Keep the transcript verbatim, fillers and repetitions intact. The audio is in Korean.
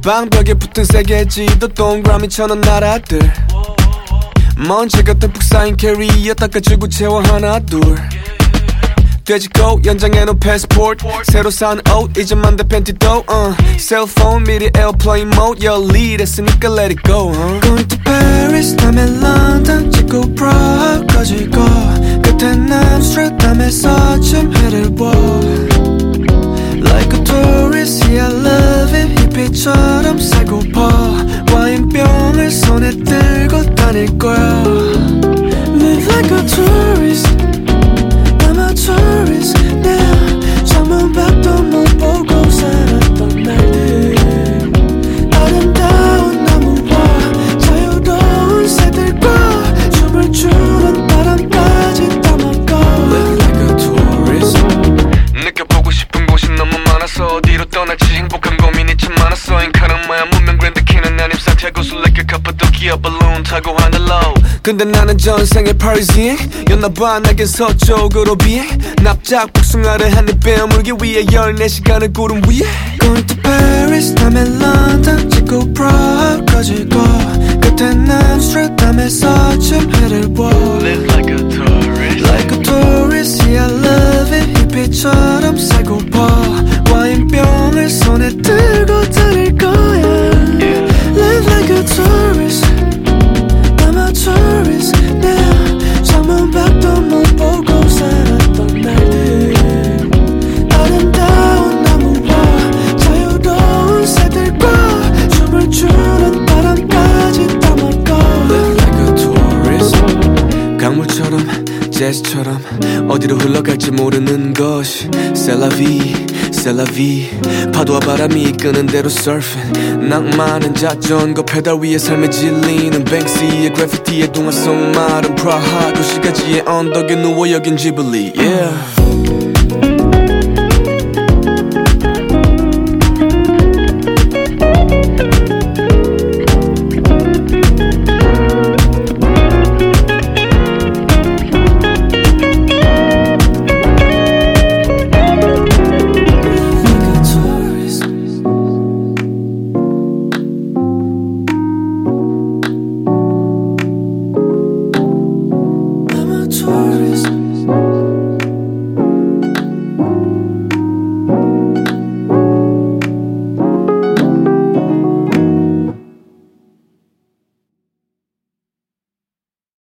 방벽에 붙은 세계지도 동그라미처럼 나라들 먼지 같은 푹 쌓인 캐리어 닦아주고 채워 하나 둘 돼지고 연장해놓은 패스포트 새로 산 옷 이제 만든 팬티도 uh. 셀폰 미리 에어플레인 모드 열일했으니까 let it go uh. Going to Paris 다음에 런던 찍고 프라하까지 가 끝엔 암스테르담에서 좀 해를 봐 Like a tourist, yeah I love it 히피처럼 살고파 와인병을 손에 들고 다닐 거야 Live like a tourist I'm a tourist now 창문 밖도 못 보고 살았던 날들 아름다운 나무와 자유로운 새들과 춤을 추는 바람까지 담아가 Live like a tourist 느껴보고 싶은 곳이 너무 많아서 어디로 떠날지 행복한 고민이 참 많았어 인카르마야 문명 그랜드 키는 아님 산티아고 술래길 카파도키아 발론 타고 하늘로 근데 나는 전생의 파리지엔 였나봐 내겐 서쪽으로 비행 납작 복숭아를 한입 빼어물기 위해 열네 시간을 구름 위에 Going to Paris 다음에 런던 찍고 프라하까지 가 끝엔 암스테르담에서 좀 해를 봐 Live like a tourist Like a tourist yeah I love it 히피처럼 살고파 와인병을 손에 들고 다닐 거야 yeah. Live like a tourist I'm a tourist now 창문 밖도 못 보고 살았던 날들 아름다운 나무와 자유로운 새들과 춤을 추는 바람까지 담아가 Live like a tourist 강물처럼 재즈처럼 어디로 흘러갈지 모르는 것이 C'est la vie, c'est la vie 파도와 바람이 이끄는 대로 surfing 낭만은 자전거 페달 위에 삶에 질리는 뱅시의 그래피티의 동화 속 마른 프라하 도시가지의 언덕에 누워 여긴 지블리 yeah.